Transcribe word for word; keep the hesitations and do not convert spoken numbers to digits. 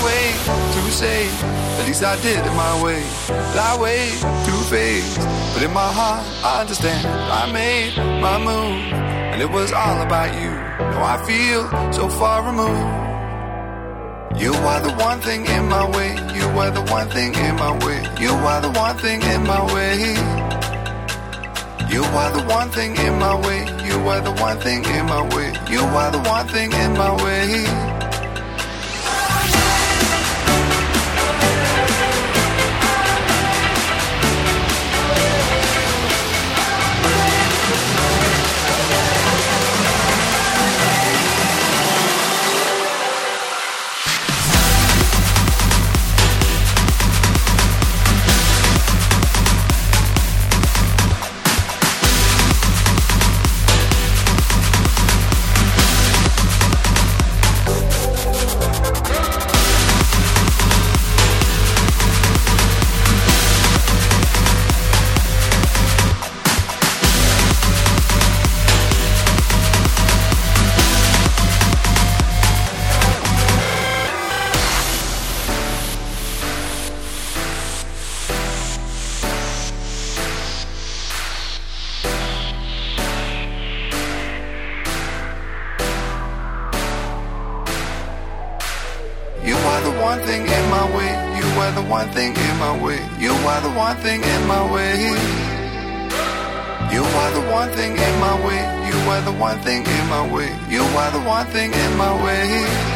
wait to say, at least I did it my way. I wait to face, but in my heart I understand. I made my move, and it was all about you. Now I feel so far removed. You are the one thing in my way. You are the one thing in my way. You are the one thing in my way. You are the one thing in my way. You are the one thing in my way. You are the one thing in my way. You are the one thing in my way. You are the one thing in my way. You are the one thing in my way. You are the one thing in my way. You are the one thing in my way. You are the one thing in my way.